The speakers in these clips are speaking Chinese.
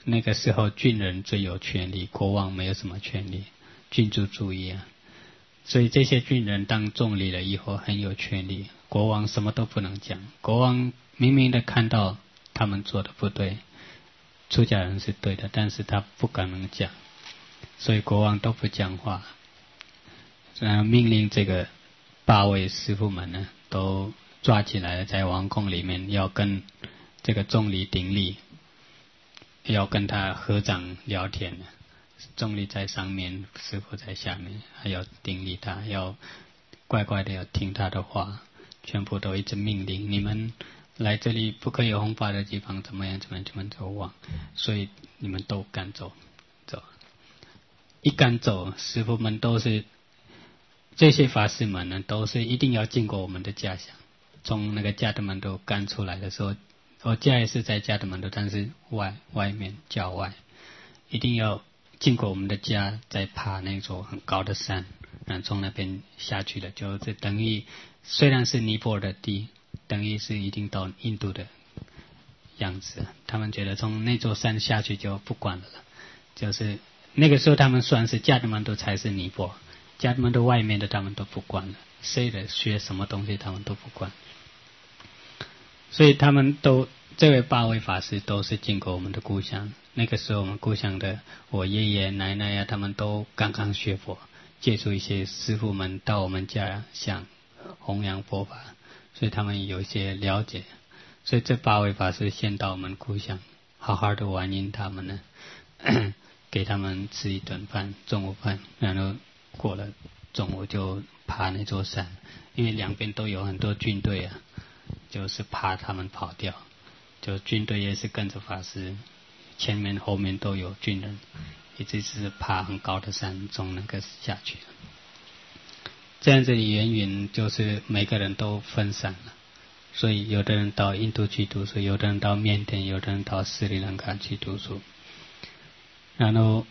那个时候军人最有权利，国王没有什么权利，君主主义啊。所以这些军人当总理了以后很有权利，国王什么都不能讲。国王明明的看到他们做的不对，出家人是对的，但是他不可能讲，所以国王都不讲话。然后命令这个8位师父们呢，都抓起来了，在王宫里面要跟这个总理顶礼，要跟他合掌聊天。总理在上面，师父在下面，还要顶礼他，要乖乖的要听他的话，全部都一直命令你们来这里不可以有弘法的地方，怎么样走往，所以你们都赶走。一赶走，师父们都是这些法师们呢，都是一定要经过我们的家乡。从那个迦德门都赶出来的时候，我家也是在迦德门都，但是外面郊外，一定要经过我们的家，再爬那座很高的山，然后从那边下去了，就是等于虽然是尼泊尔的地，等于是一定到印度的样子。他们觉得从那座山下去就不管了，就是那个时候他们算是迦德门都才是尼泊尔，迦德门都外面的他们都不管了，谁的学什么东西他们都不管。所以他们都这位8位法师都是经过我们的故乡。那个时候我们故乡的我爷爷奶奶呀，他们都刚刚学佛，接触一些师父们到我们家乡弘扬佛法，所以他们有一些了解。所以这8位法师先到我们故乡，好好的欢迎他们呢，给他们吃一顿饭，中午饭，然后过了中午就爬那座山，因为两边都有很多军队啊，就是怕他们跑掉，就军队也是跟着法师，前面后面都有军人，一直是爬很高的山，从那个下去。这样子的原因就是每个人都分散了，所以有的人到印度去读书，有的人到缅甸，有的人到斯里兰卡去读书。然后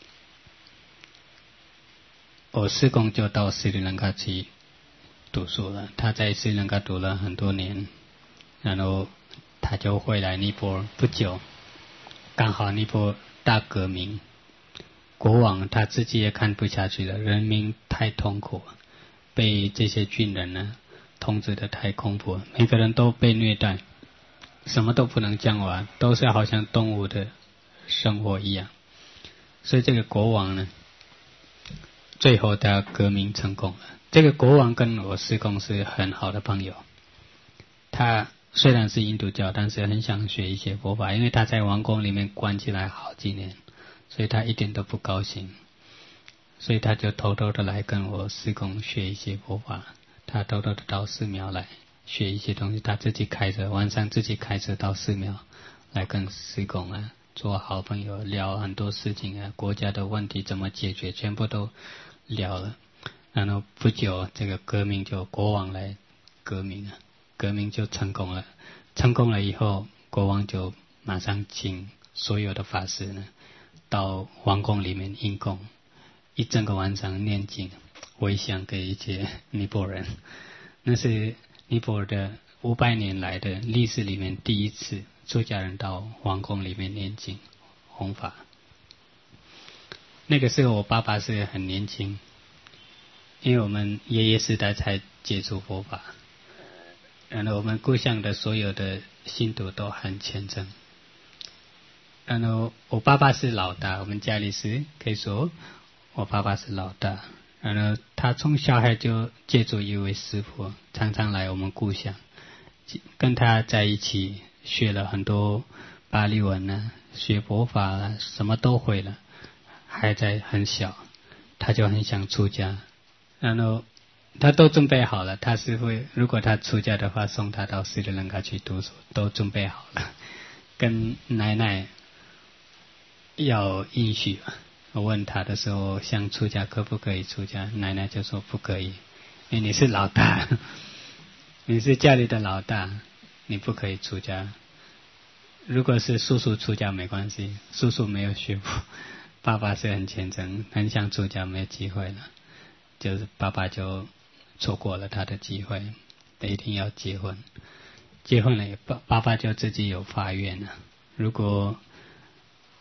我师公就到斯里兰卡去读书了，他在斯里兰卡读了很多年，然后他就回来尼泊尔不久，刚好尼泊尔大革命，国王他自己也看不下去了，人民太痛苦，被这些军人呢统治的太恐怖，每个人都被虐待，什么都不能讲完，都是好像动物的生活一样。所以这个国王呢，最后他革命成功了。这个国王跟我师公是很好的朋友，他虽然是印度教，但是很想学一些佛法，因为他在王宫里面关起来好几年，所以他一点都不高兴，所以他就偷偷的来跟我师公学一些佛法。他偷偷的到寺庙来学一些东西，他自己开车，晚上自己开车到寺庙来跟师公啊做好朋友，聊很多事情啊，国家的问题怎么解决，全部都聊了。然后不久，这个革命就国王来革命了，革命就成功了。成功了以后，国王就马上请所有的法师呢到王宫里面印供，一整个晚上念经回向给一些尼泊尔人。那是尼泊尔的500年来的历史里面第一次出家人到王宫里面念经弘法。那个时候我爸爸是很年轻，因为我们爷爷时代才接触佛法，然后我们故乡的所有的信徒都很虔诚。然后我爸爸是老大，我们家里是可以说我爸爸是老大。然后他从小孩就接触一位师父，常常来我们故乡，跟他在一起学了很多巴利文啊，学佛法啊，什么都会了。还在很小，他就很想出家，然后他都准备好了，他是会如果他出家的话，送他到斯里兰卡去读书，都准备好了。跟奶奶要允许，我问他的时候想出家可不可以出家，奶奶就说不可以，因为你是老大，你是家里的老大，你不可以出家。如果是叔叔出家没关系，叔叔没有学佛，爸爸是很虔诚，很想出家没有机会了，就是爸爸就错过了他的机会，一定要结婚。结婚了，爸爸就自己有发愿了，如果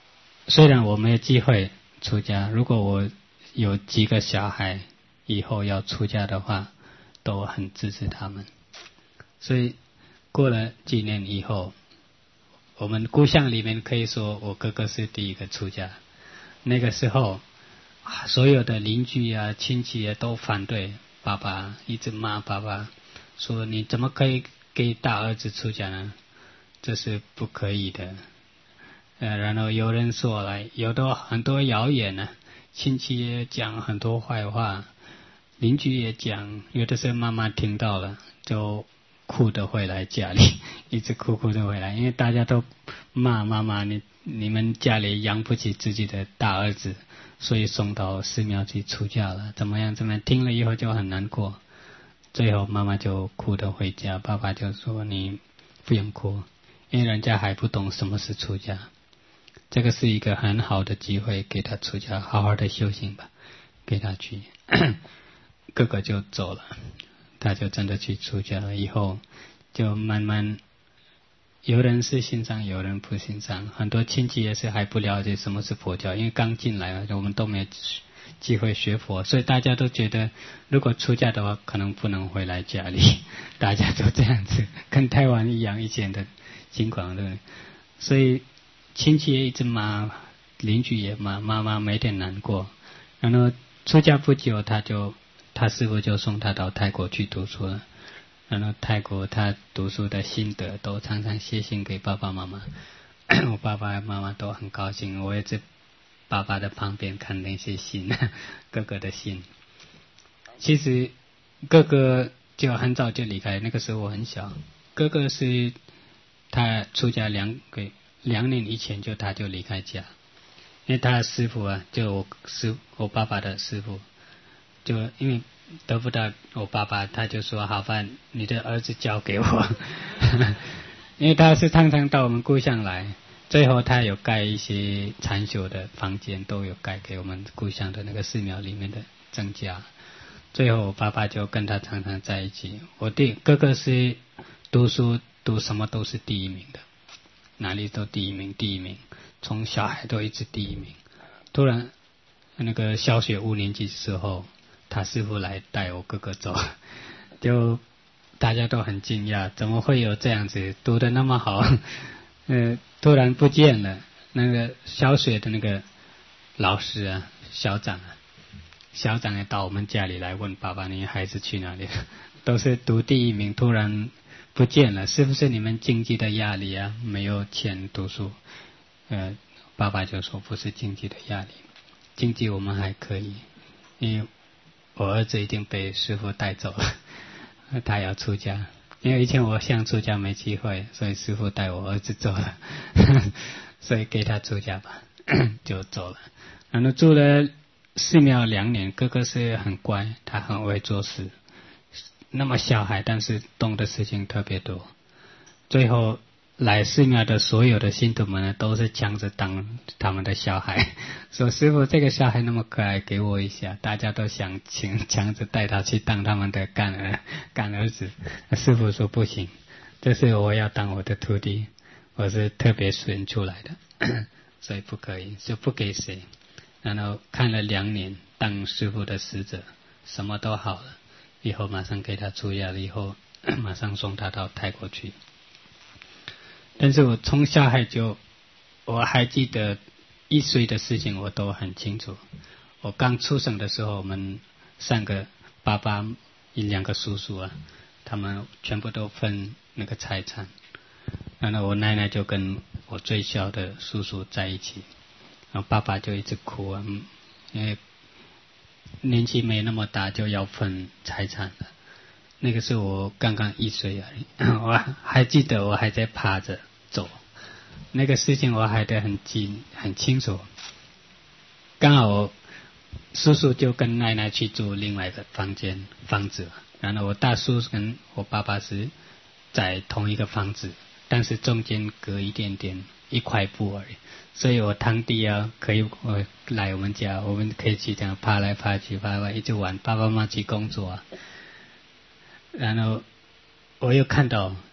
虽然我没有机会出家，如果我有几个小孩以后要出家的话，都很支持他们。所以过了几年以后，我们故乡里面可以说我哥哥是第一个出家。那个时候所有的邻居啊亲戚啊都反对爸爸，一直骂爸爸，说你怎么可以给大儿子出家呢？这是不可以的。然后有人说了，有的很多谣言呢，亲戚也讲很多坏话，邻居也讲，有的时候妈妈听到了就哭的回来家里，一直哭的回来，因为大家都骂妈妈，你们家里养不起自己的大儿子，所以送到寺庙去出家了，怎么样？听了以后就很难过。最后妈妈就哭的回家，爸爸就说你不用哭，因为人家还不懂什么是出家。这个是一个很好的机会，给他出家，好好的修行吧，给他去。哥哥就走了，他就真的去出家了。以后就慢慢，有人是欣赏，有人不欣赏。很多亲戚也是还不了解什么是佛教，因为刚进来了，我们都没有机会学佛，所以大家都觉得，如果出家的话，可能不能回来家里。大家都这样子，跟台湾一样以前的情况，对不对？所以亲戚也一直骂，邻居也骂，妈妈每天难过。然后出家不久，他师父就送他到泰国去读书了。然后泰国他读书的心得都常常写信给爸爸妈妈，我爸爸妈妈都很高兴。我也在爸爸的旁边看那些信，哥哥的信。其实哥哥就很早就离开，那个时候我很小。哥哥是他出家2年以前他就离开家，因为他的师父啊，就我爸爸的师父，就因为得不到我爸爸，他就说好吧，你的儿子交给我。因为他是常常到我们故乡来，最后他有盖一些禅修的房间，都有盖给我们故乡的那个寺庙里面的僧家。最后我爸爸就跟他常常在一起。我哥哥是读书读什么都是第一名的，哪里都第一名，从小孩都一直第一名。突然那个小学5年级的时候，他师父来带我哥哥走，就大家都很惊讶，怎么会有这样子读得那么好，突然不见了。那个小学的那个老师啊，校长也到我们家里来问爸爸，你孩子去哪里了？都是读第一名，突然不见了，是不是你们经济的压力啊？没有钱读书？爸爸就说不是经济的压力，经济我们还可以，因为我儿子已经被师父带走了，他要出家。因为以前我想出家没机会，所以师父带我儿子走了，所以给他出家吧，就走了。然后住了寺庙2年，哥哥是很乖，他很会做事，那么小孩，但是懂的事情特别多。最后来寺庙的所有的信徒们呢，都是抢着当他们的小孩，说师父这个小孩那么可爱，给我一下。大家都想抢着带他去当他们的干儿子。师父说不行，这是我要当我的徒弟，我是特别选出来的，所以不可以，就不给谁。然后看了2年，当师父的使者，什么都好了，以后马上给他出家了，以后马上送他到泰国去。但是我从小我还记得1岁的事情，我都很清楚。我刚出生的时候，我们3个爸爸2个叔叔啊，他们全部都分那个财产。然后我奶奶就跟我最小的叔叔在一起，然后爸爸就一直哭啊，因为年纪没那么大就要分财产了。那个时候我刚刚1岁而已，我还记得我还在趴着走，那个事情我还得很清楚。刚好叔叔就跟奶奶去住另外一个房子，然后我大叔跟我爸爸是在同一个房子，但是中间隔一点点1块布而已。所以我堂弟啊可以来我们家，我们可以去这样爬来爬去，一直玩，爸爸妈妈去工作啊。然后我又看到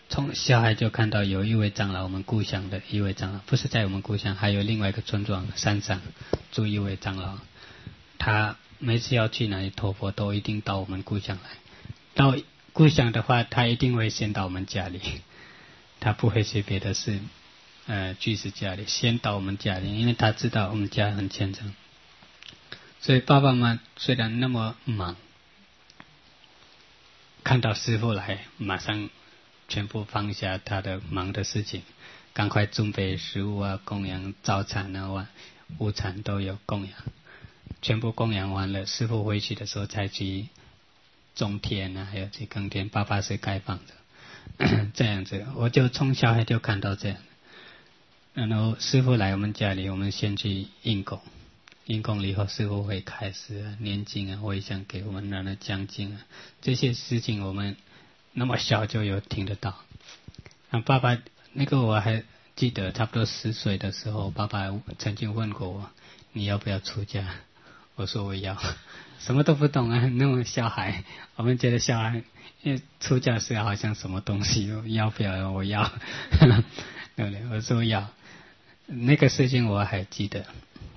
从小孩就看到有一位长老，我们故乡的一位长老，不是在我们故乡，还有另外一个村庄山上住一位长老，他每次要去哪里托钵，都一定到我们故乡来。到故乡的话，他一定会先到我们家里，他不会去别的事，居士家里，先到我们家里，因为他知道我们家很虔诚。所以爸爸妈妈虽然那么忙，看到师父来，马上全部放下他的忙的事情，赶快准备食物啊，供养早餐啊、午餐都有供养，全部供养完了，师父回去的时候才去种田啊，还有去耕田，爸爸是开放的这样子。我就从小孩就看到这样，然后师父来我们家里，我们先去应供，应供了以后，师父会开始念经啊，回向给我们，让他讲经啊，这些事情我们那么小就有听得到。爸爸那个我还记得，差不多10岁的时候，爸爸曾经问过我，你要不要出家？我说我要，什么都不懂啊，那种小孩，我们觉得小孩因为出家是好像什么东西，要不要？我要对不对？我说要，那个事情我还记得。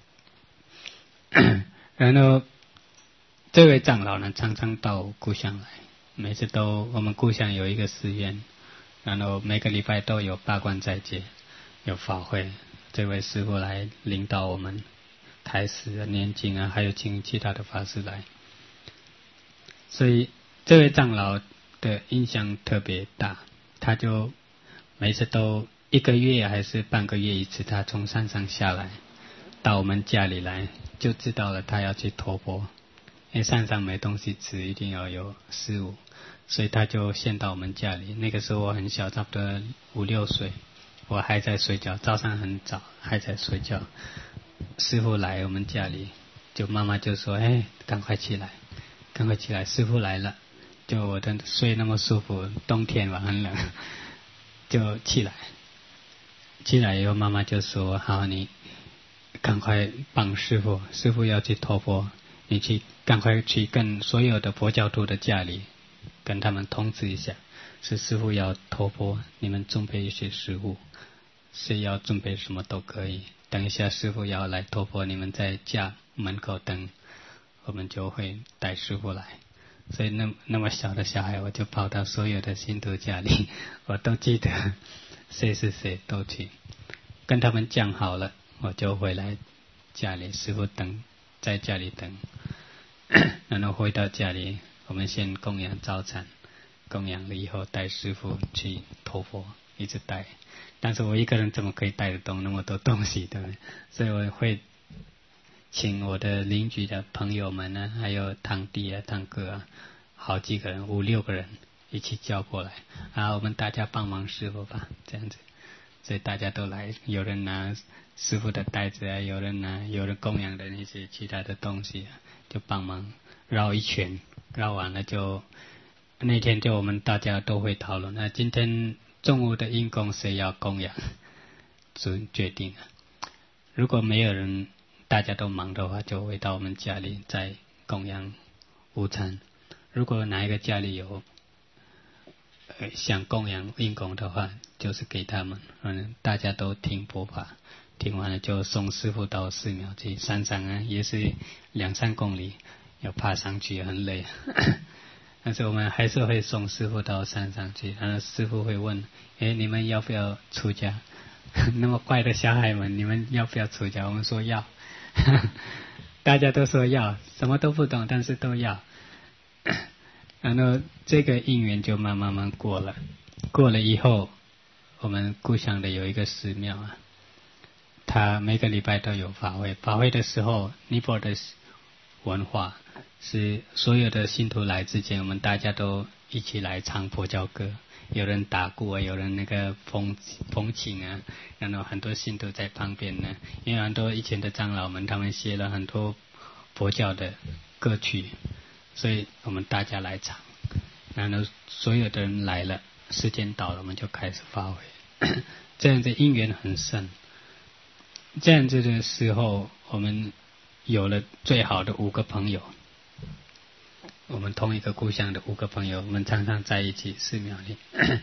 然后这位长老呢，常常到故乡来，每次都我们故乡有一个寺院，然后每个礼拜都有八关斋戒，有法会，这位师父来领导我们开始念经啊，还有请其他的法师来，所以这位长老的印象特别大，他就每次都1个月还是半个月一次，他从山上下来到我们家里来，就知道了他要去托钵，因为山上没东西吃，一定要有食物，所以他就先到我们家里。那个时候我很小，差不多5、6岁，我还在睡觉，早上很早还在睡觉。师父来我们家里，就妈妈就说：“哎，赶快起来，赶快起来，师父来了。”就我的睡那么舒服，冬天嘛很冷，就起来。起来以后，妈妈就说：“好，你赶快帮师父，师父要去托钵，你去赶快去跟所有的佛教徒的家里，跟他们通知一下，是师父要托钵，你们准备一些食物，谁要准备什么都可以。等一下师父要来托钵，你们在家门口等，我们就会带师父来。”所以那么小的小孩，我就跑到所有的信徒家里，我都记得谁是谁，都去跟他们讲好了，我就回来家里，师父等在家里等，然后回到家里，我们先供养早餐，供养了以后带师父去托钵，一直带。但是我一个人怎么可以带得动那么多东西，对不对？所以我会请我的邻居的朋友们呢，还有堂弟啊、堂哥啊，好几个人，5、6个人一起叫过来，我们大家帮忙师父吧，这样子。所以大家都来，有人拿师父的袋子啊，有人供养的那些其他的东西啊，就帮忙绕一圈，绕完了就那天就我们大家都会讨论，那今天中午的因供谁要供养，就决定了。如果没有人，大家都忙的话，就会到我们家里再供养午餐。如果哪一个家里有想供养因供的话，就是给他们，大家都听佛法，听完了就送师父到寺庙去。山上啊也是2、3公里，要爬上去很累，但是我们还是会送师父到山上去。然后师父会问：“哎，你们要不要出家？那么乖的小孩们，你们要不要出家？”我们说要，大家都说要，什么都不懂，但是都要。然后这个因缘就慢慢过了，过了以后，我们故乡的有一个寺庙啊，他每个礼拜都有法会。法会的时候，尼泊尔的文化是所有的信徒来之前，我们大家都一起来唱佛教歌，有人打鼓啊，有人那个风琴啊，然后很多信徒在旁边呢，因为很多以前的长老们他们写了很多佛教的歌曲，所以我们大家来唱，然后所有的人来了，时间到了，我们就开始发挥，这样子因缘很深。这样子的时候，我们有了最好的5个朋友，我们同一个故乡的5个朋友，我们常常在一起寺庙里，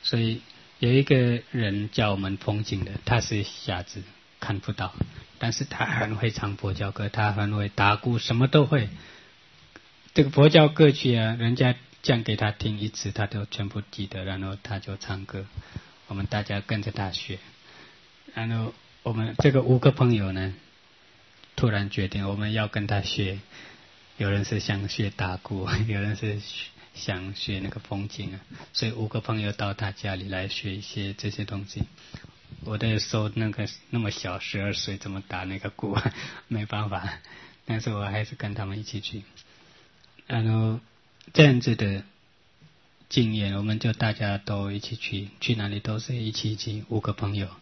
所以有一个人教我们风景的，他是瞎子，看不到，但是他很会唱佛教歌，他很会打鼓，什么都会。这个佛教歌曲啊，人家讲给他听一次，他都全部记得，然后他就唱歌，我们大家跟着他学。然后我们这个5个朋友呢，突然决定我们要跟他学。有人是想学打鼓，有人是想学那个风景啊，所以5个朋友到他家里来学一些这些东西。我的手那么小，12岁怎么打那个鼓啊？没办法，但是我还是跟他们一起去。然后这样子的经验，我们就大家都一起去哪里都是一起5个朋友。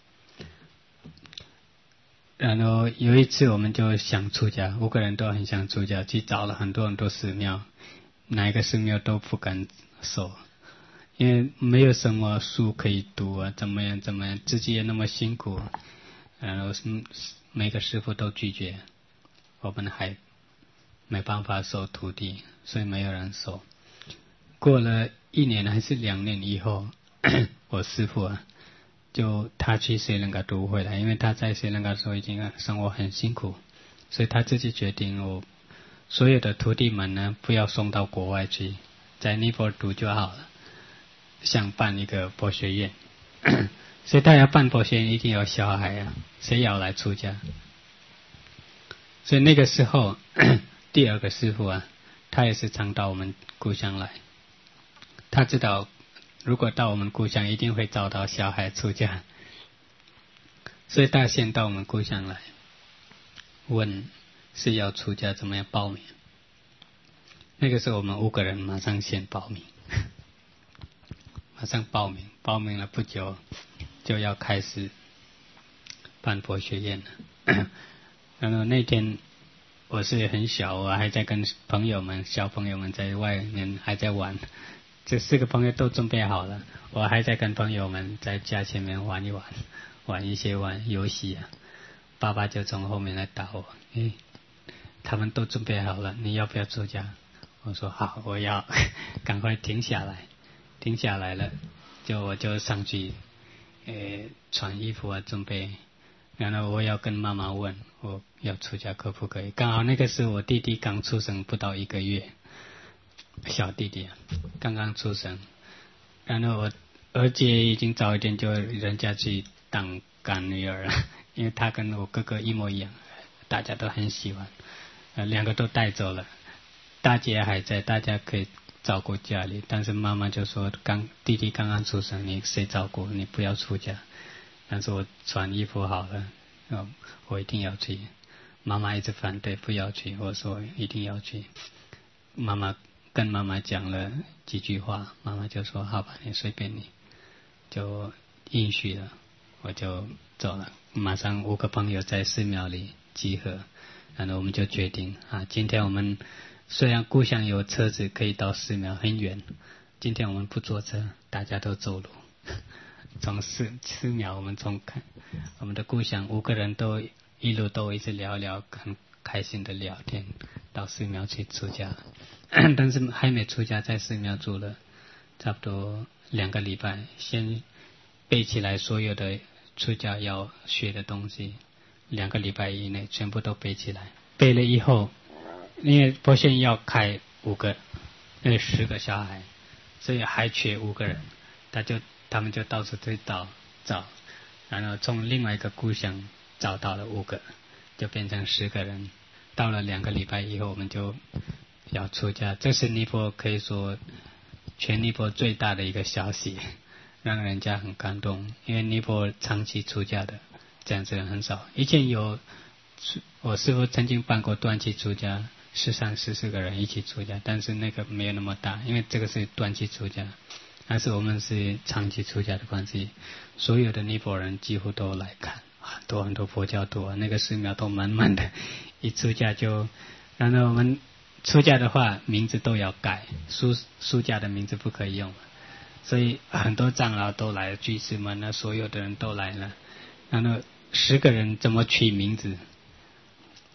然后有一次我们就想出家，5个人都很想出家，去找了很多寺庙，哪一个寺庙都不敢收，因为没有什么书可以读啊，怎么样，自己也那么辛苦，然后每个师父都拒绝，我们还没办法收徒弟，所以没有人收。过了1年还是2年以后，我师父啊，就他去斯里兰卡读回来，因为他在斯里兰卡的时候已经生活很辛苦，所以他自己决定，我所有的徒弟们呢，不要送到国外去，在尼泊尔读就好了，想办一个佛学院。所以他要办佛学院一定要小孩啊，谁要来出家？所以那个时候第2个师父啊，他也是常到我们故乡来，他知道如果到我们故乡一定会找到小孩出家，所以他先到我们故乡来问是要出家怎么样报名。那个时候我们5个人马上先报名，马上报名了不久就要开始办佛学院了。然后那天我是很小，我还在跟小朋友们在外面还在玩，这4个朋友都准备好了，我还在跟朋友们在家前面玩一些游戏啊。爸爸就从后面来打我，他们都准备好了，你要不要出家？我说好，我要。赶快停下来了，我就上去穿衣服啊，准备。然后我要跟妈妈问我要出家可不可以，刚好那个是我弟弟刚出生不到1个月，小弟弟刚刚出生，然后我二姐已经早一点就人家去当干女儿了，因为她跟我哥哥一模一样，大家都很喜欢，2个都带走了，大姐还在，大家可以照顾家里，但是妈妈就说弟弟刚刚出生，你谁照顾，你不要出家。但是我穿衣服好了，我一定要去。妈妈一直反对不要去，我说一定要去。跟妈妈讲了几句话，妈妈就说好吧，你随便你，就允许了，我就走了。马上5个朋友在寺庙里集合，然后我们就决定今天我们虽然故乡有车子可以到寺庙很远，今天我们不坐车，大家都走路。从寺庙我们我们的故乡5个人都一路都一直聊，很开心的聊天，到寺庙去出家。但是还没出家，在寺庙住了差不多2个礼拜，先背起来所有的出家要学的东西，2个礼拜以内全部都背起来。背了以后，因为佛学院要开10个小孩，所以还缺5个人，他们就到处去找，然后从另外一个故乡找到了5个，就变成10个人。到了2个礼拜以后，我们就要出家。这是尼泊尔可以说全尼泊尔最大的一个消息，让人家很感动。因为尼泊尔长期出家的这样子人很少。以前我师父曾经办过短期出家，13、14个人一起出家，但是那个没有那么大，因为这个是短期出家。但是我们是长期出家的关系，所有的尼泊尔人几乎都来看，很多佛教徒那个寺庙都满满的。一出家然后我们出家的话名字都要改，出家的名字不可以用，所以很多长老都来，居士们所有的人都来了。然后10个人怎么取名字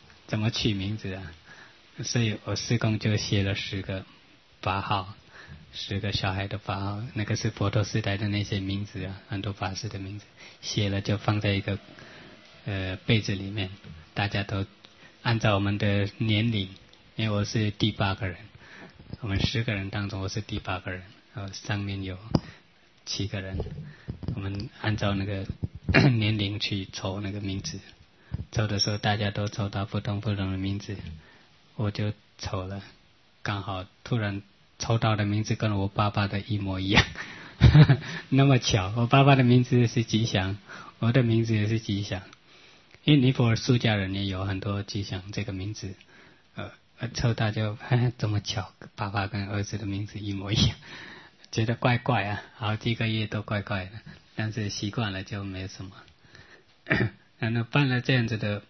啊？所以我师公就写了10个法号 10个小孩的法号，那个是佛陀时代的那些名字啊，很多法师的名字，写了就放在一个被子里面，大家都按照我们的年龄，因为我是第8个人，我们10个人当中我是第8个人，上面有7个人，我们按照那个年龄去抽那个名字，抽的时候大家都抽到不同的名字，我就抽了，刚好突然抽到的名字跟我爸爸的一模一样那么巧，我爸爸的名字是吉祥，我的名字也是吉祥，因为尼泊尔出家人也有很多吉祥这个名字，抽到就这么巧，爸爸跟儿子的名字一模一样，觉得怪怪啊，好几个月都怪怪的，但是习惯了就没什么然后办了这样子的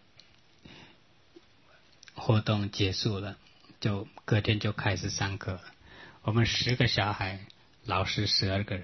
活动结束了，就隔天就开始上课了。我们10个小孩，老师12个人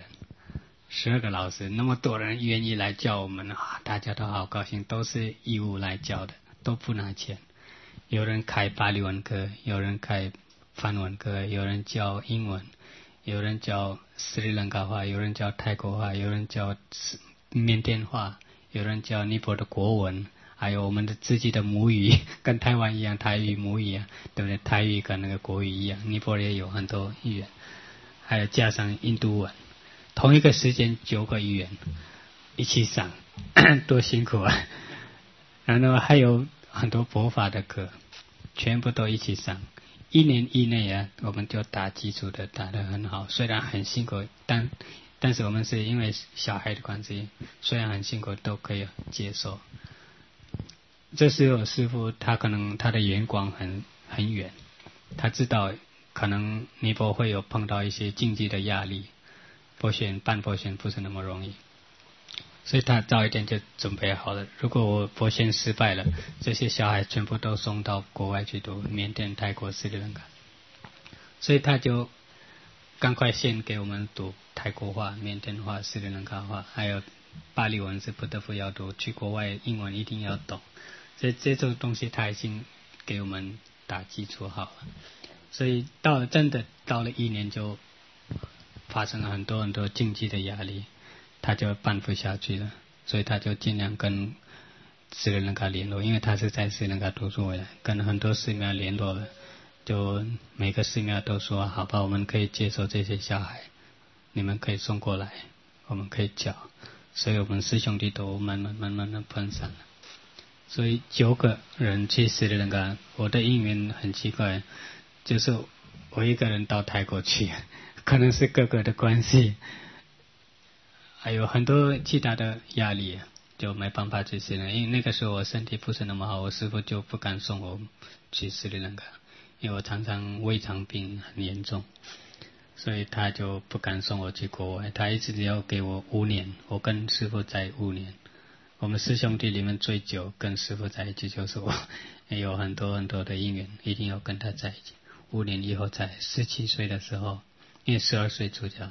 ，12个老师，那么多人愿意来教我们啊，大家都好高兴，都是义务来教的，都不拿钱。有人开巴利文课，有人开梵文课，有人教英文，有人教斯里兰卡话，有人教泰国话，有人教缅甸话，有人教尼泊尔的国文，还有我们的自己的母语，跟台湾一样，台语母语啊，对不对？台语跟那个国语一样，尼泊尔也有很多语言，还有加上印度文，同一个时间9个语言一起上，多辛苦啊！然后还有很多佛法的课，全部都一起上。1年以内啊，我们就打基础的打得很好，虽然很辛苦，但是我们是因为小孩的关系，虽然很辛苦都可以接受。这时候师父他可能他的眼光很远，他知道可能尼泊尔会有碰到一些经济的压力，办佛学不是那么容易，所以他早一点就准备好了。如果我佛学失败了，这些小孩全部都送到国外去读，缅甸、泰国、斯里兰卡，所以他就赶快先给我们读泰国话、缅甸话、斯里兰卡话，还有巴利文是不得不要读，去国外英文一定要懂。所以这种东西他已经给我们打基础好了，所以真的到了1年就发生了很多经济的压力，他就办不下去了，所以他就尽量跟斯里兰卡联络，因为他是在斯里兰卡读书回来，跟很多寺庙联络了，就每个寺庙都说好吧，我们可以接受这些小孩，你们可以送过来，我们可以教，所以我们师兄弟都慢慢的分散了。所以9个人去斯里兰卡，我的因缘很奇怪，就是我一个人到泰国去，可能是哥哥的关系，还有很多其他的压力，就没办法去斯里兰卡。因为那个时候我身体不是那么好，我师父就不敢送我去斯里兰卡，因为我常常胃肠病很严重，所以他就不敢送我去国外，他一直要给我5年，我跟师父在5年。我们师兄弟里面最久跟师父在一起就是我，有很多的因缘，一定要跟他在一起。5年以后，在17岁的时候，因为12岁出家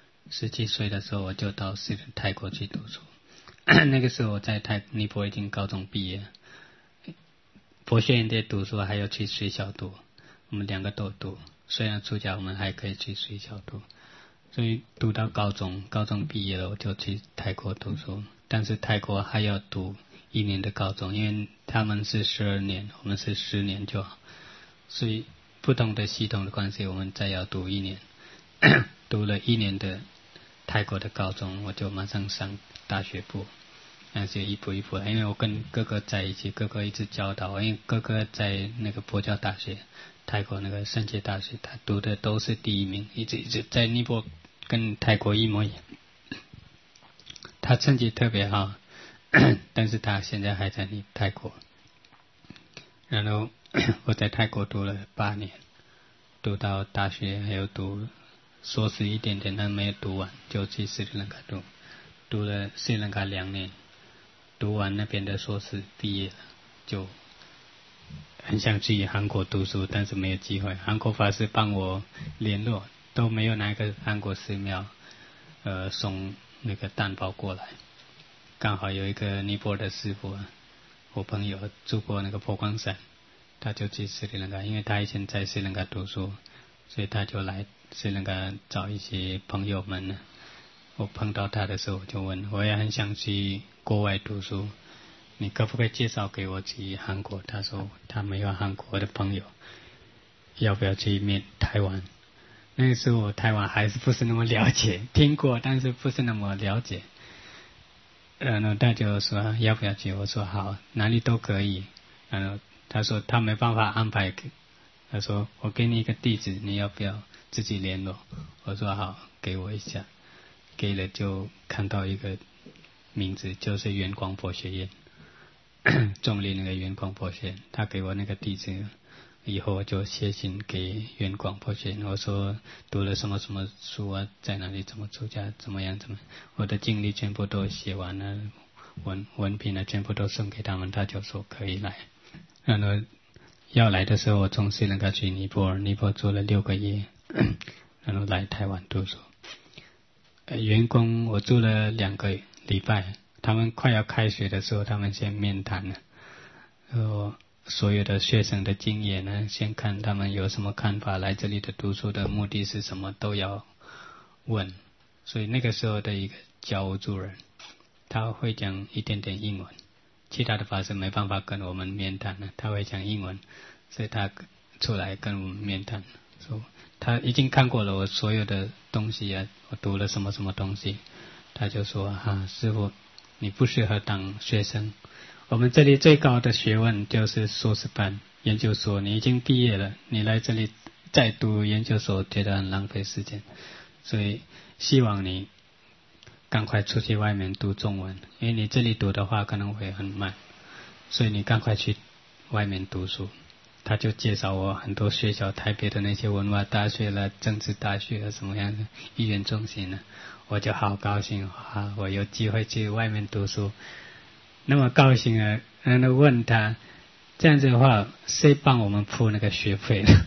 ，17岁的时候我就到泰国去读书。那个时候我在尼泊尔已经高中毕业，佛学院在读书，还要去学校读，我们2个都读。虽然出家，我们还可以去学校读，所以读到高中毕业了，我就去泰国读书。但是泰国还要读1年的高中，因为他们是12年，我们是10年就好，所以不同的系统的关系，我们再要读1年。读了1年的泰国的高中，我就马上上大学部，那是一步一步的。因为我跟哥哥在一起，哥哥一直教导，因为哥哥在那个佛教大学，泰国那个圣洁大学，他读的都是第1名，一直在尼泊尔跟泰国一模一样。他成绩特别好，但是他现在还在泰国。然后我在泰国读了8年，读到大学，还有读硕士一点点，但没有读完，就去斯里兰卡读了斯里兰卡2年，读完那边的硕士毕业了，就很想去韩国读书，但是没有机会。韩国法师帮我联络，都没有哪个韩国寺庙送那个担保过来，刚好有一个尼泊尔的师父啊，我朋友住过那个佛光山，他就去斯里兰卡，因为他以前在斯里兰卡读书，所以他就来斯里兰卡找一些朋友们呢，我碰到他的时候我就问，我也很想去国外读书，你可不可以介绍给我去韩国？他说他没有韩国的朋友，要不要去台湾？那个时候我台湾还是不是那么了解，听过但是不是那么了解。然后他就说要不要去？我说好，哪里都可以。然后他说他没办法安排，他说我给你一个地址，你要不要自己联络？我说好，给我一下。给了就看到一个名字，就是元广佛学院，中立那个元广佛学院，他给我那个地址。以后我就写信给元广佛学院，我说读了什么什么书啊，在哪里怎么出家，怎么样，我的经历全部都写完了，文凭呢全部都送给他们，他就说可以来。然后要来的时候，我从斯里兰卡去尼泊尔住了6个月，然后来台湾读书。员工我住了2个礼拜，他们快要开学的时候，他们先面谈了，所有的学生的经验呢，先看他们有什么看法，来这里的读书的目的是什么，都要问。所以那个时候的一个教务主任，他会讲一点点英文，其他的法师没办法跟我们面谈呢，他会讲英文，所以他出来跟我们面谈，说他已经看过了我所有的东西啊，我读了什么什么东西，他就说师父你不适合当学生，我们这里最高的学问就是硕士班研究所，你已经毕业了，你来这里再读研究所觉得很浪费时间，所以希望你赶快出去外面读中文，因为你这里读的话可能会很慢，所以你赶快去外面读书。他就介绍我很多学校，台北的那些文化大学啦、政治大学啊，什么样的语言中心呢，我就好高兴我有机会去外面读书，那么高兴啊！然后问他这样子的话，谁帮我们付那个学费呢？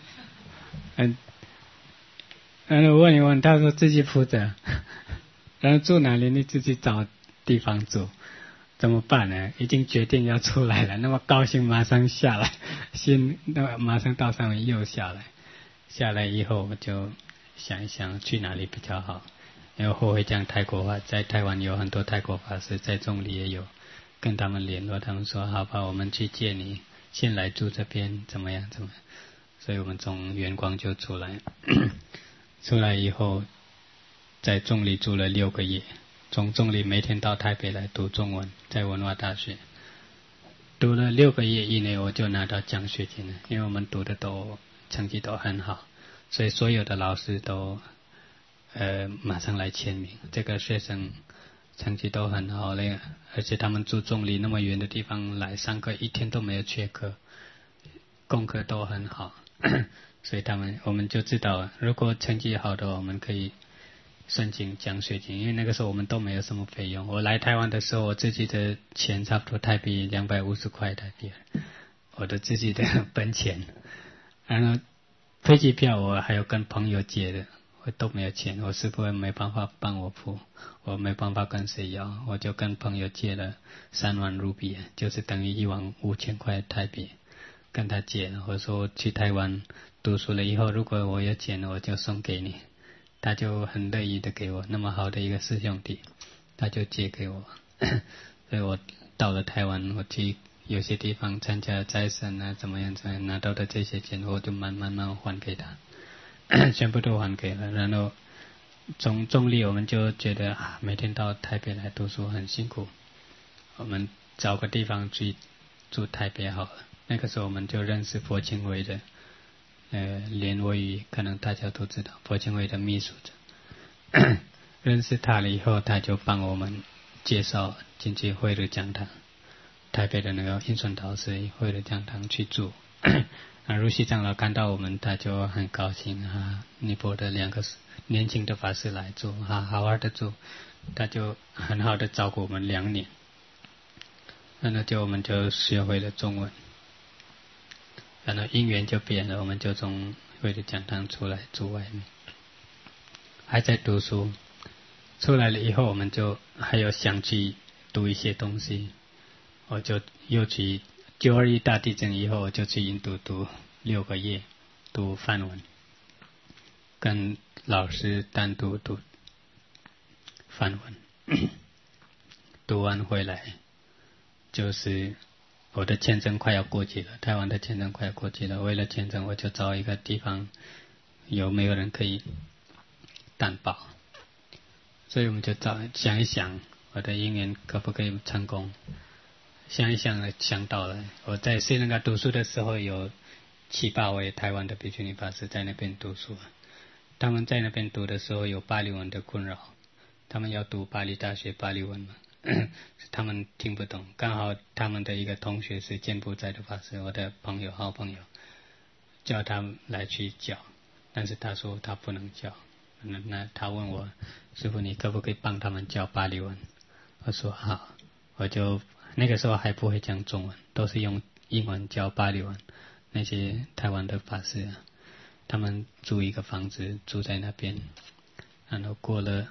然后问一问，他说自己负责。然后住哪里？你自己找地方住。怎么办呢？已经决定要出来了，那么高兴马上下来，马上到上面又下来。下来以后我就想一想去哪里比较好，因为我会讲泰国话，在台湾有很多泰国法师，在中里也有，跟他们联络，他们说好吧，我们去接你，先来住这边怎么样，所以我们从元广就出来。出来以后在中里住了6个月，从中里每天到台北来读中文，在文化大学读了6个月以内，我就拿到奖学金了，因为我们读的成绩都很好，所以所有的老师都马上来签名，这个学生成绩都很好了，而且他们住中里那么远的地方来上课，一天都没有缺课，功课都很好，所以我们就知道，如果成绩好的话，我们可以申请奖学金，因为那个时候我们都没有什么费用。我来台湾的时候，我自己的钱差不多台币250块台币，我的自己的本钱。然后飞机票我还有跟朋友借的，我都没有钱，我师父没办法帮我付，我没办法跟谁要，我就跟朋友借了3万卢比，就是等于15000块台币，跟他借了。我说去台湾读书了以后，如果我有钱了，我就送给你。他就很乐意的给我，那么好的一个师兄弟，他就借给我。所以我到了台湾，我去有些地方参加斋审啊，怎么样拿到的这些钱，我就慢慢还给他，全部都还给了。然后从中立我们就觉得每天到台北来读书很辛苦，我们找个地方去住台北好了。那个时候我们就认识佛清伟的连维宇，可能大家都知道，佛清伟的秘书长。认识他了以后，他就帮我们介绍进去慧律讲堂，台北的那个印顺导师慧律讲堂去住。如西长老看到我们，他就很高兴尼泊尔的2个年轻的法师来住，好好的住，他就很好的照顾我们2年。然后我们就学会了中文。然后因缘就变了，我们就从慧律讲堂出来住外面，还在读书。出来了以后，我们就还有想去读一些东西，我就又去921大地震以后，我就去印度读6个月，读梵文。 跟老师单独读梵文，读完回来，就是我的签证快要过期了，台湾的签证快要过期了，为了签证我就找一个地方有没有人可以担保，所以我们就想一想我的因缘可不可以成功，想一想想到了，我在斯里兰卡读书的时候有7、8位台湾的比丘尼法师在那边读书，他们在那边读的时候有巴利文的困扰，他们要读巴黎大学巴利文嘛，他们听不懂，刚好他们的一个同学是柬埔寨的法师，我的朋友好朋友，叫他来去教，但是他说他不能教，那他问我师父你可不可以帮他们教巴利文，我说好，我就那个时候还不会讲中文，都是用英文教巴利文，那些台湾的法师他们租一个房子住在那边，然后过了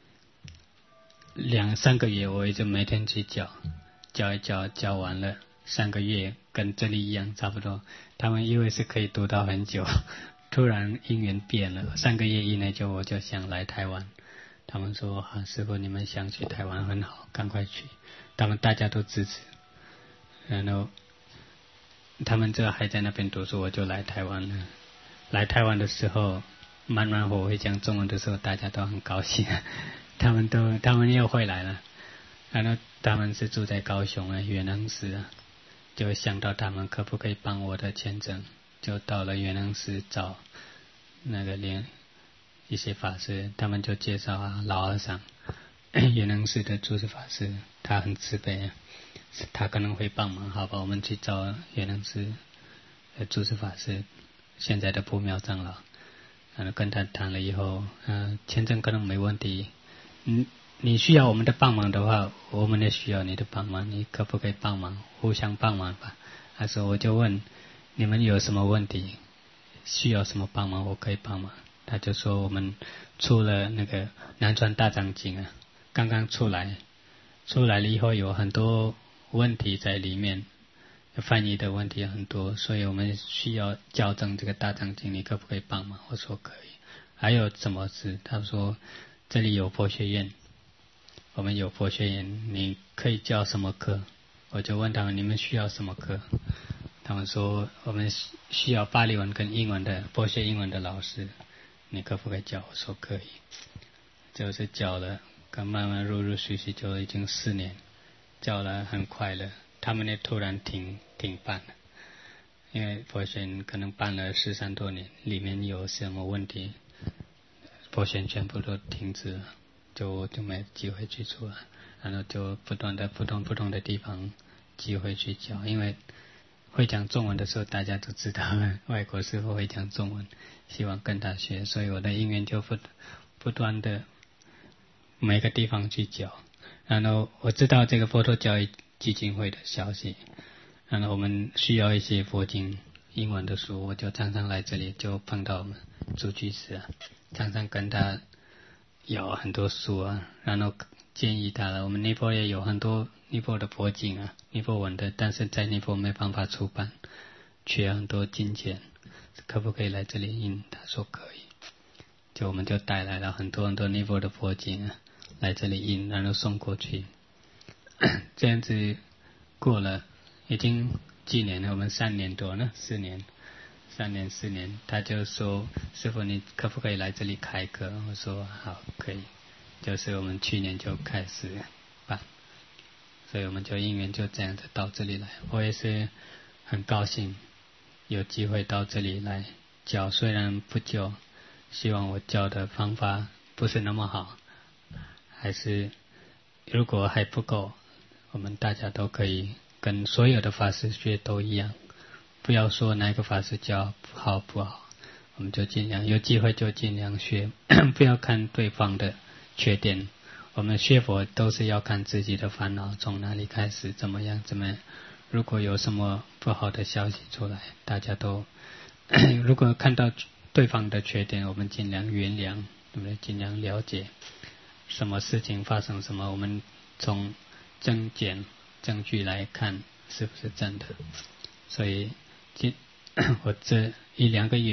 2、3个月，我一直每天去教一教，教完了3个月，跟这里一样差不多。他们以为是可以读到很久，突然因缘变了，3个月以内我就想来台湾。他们说师父你们想去台湾很好，赶快去。他们大家都支持，然后他们这还在那边读书，我就来台湾了。来台湾的时候，慢慢我会讲中文的时候，大家都很高兴。他们又回来了，然后他们是住在高雄元能寺就想到他们可不可以帮我的签证，就到了元能寺找那个一些法师，他们就介绍老和尚，元能寺的住持法师，他很慈悲，他可能会帮忙，好吧，我们去找元能寺住持法师，现在的部庙长老，然后跟他谈了以后，签证可能没问题，你需要我们的帮忙的话，我们也需要你的帮忙，你可不可以帮忙，互相帮忙吧。他说我就问你们有什么问题，需要什么帮忙我可以帮忙。他就说我们出了那个南传大藏经刚刚出来了以后有很多问题在里面，翻译的问题很多，所以我们需要校正这个大藏经，你可不可以帮忙？我说可以。还有什么事？他说这里有佛学院，我们有佛学院，你可以教什么课？我就问他们你们需要什么课？他们说我们需要巴利文跟英文的佛学英文的老师，你可不可以教？我说可以。就是教了，慢慢陆陆续续就已经4年，教了很快了。他们也突然停办了，因为佛学可能办了13多年，里面有什么问题，佛学全部都停止了，就没机会去做了，然后就不断的不同的地方机会去教，因为会讲中文的时候大家都知道外国师父会讲中文，希望跟他学，所以我的因缘就不断的每个地方去教。然后我知道这个佛陀教育基金会的消息，然后我们需要一些佛经英文的书，我就常常来这里，就碰到我们朱居士常常跟他有很多书然后建议他了。我们尼泊也有很多尼泊的佛经尼泊文的，但是在尼泊没办法出版，缺很多金钱，可不可以来这里印？他说可以，我们就带来了很多尼泊的佛经来这里印，然后送过去。这样子过了已经几年了，我们3年多呢，4年，他就说师父你可不可以来这里开课？我说好，可以。就是我们去年就开始办，所以我们就因缘就这样子到这里来。我也是很高兴有机会到这里来教，虽然不久，希望我教的方法不是那么好，还是如果还不够，我们大家都可以跟所有的法师学都一样，不要说哪个法师教好不好，我们就尽量有机会就尽量学不要看对方的缺点，我们学佛都是要看自己的烦恼从哪里开始，怎么样。如果有什么不好的消息出来，大家都如果看到对方的缺点，我们尽量原谅，我们尽量了解什么事情发生什么，我们从证据来看是不是真的。所以我这1-2个月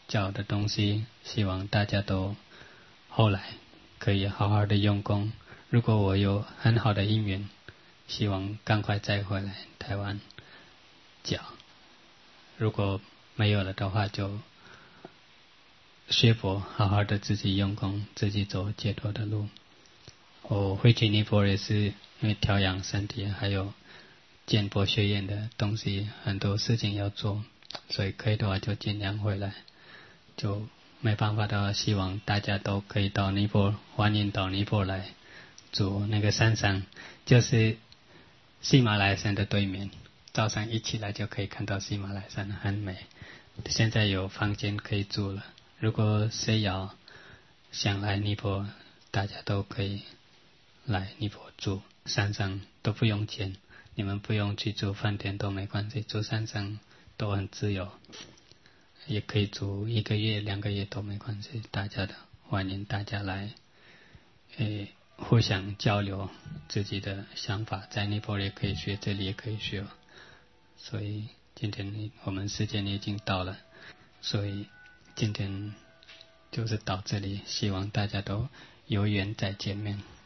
教的东西，希望大家都后来可以好好的用功。如果我有很好的因缘，希望赶快再回来台湾教。如果没有了的话，就学佛，好好的自己用功，自己走解脱的路。我回去尼泊尔也是因为调养身体，还有建佛学院的东西，很多事情要做，所以可以的话就尽量回来。就没办法的话，希望大家都可以到尼泊尔，欢迎到尼泊尔来住。那个山上就是喜马拉雅山的对面，早上一起来就可以看到喜马拉雅山，很美。现在有房间可以住了，如果谁要想来尼泊尔，大家都可以来尼泊尔住，山上都不用钱，你们不用去住饭店都没关系，住山上都很自由，也可以住1个月、2个月都没关系。大家的欢迎大家来，互相交流自己的想法，在尼泊尔也可以学，这里也可以学。所以今天我们时间已经到了，所以今天就是到这里，希望大家都有缘再见面。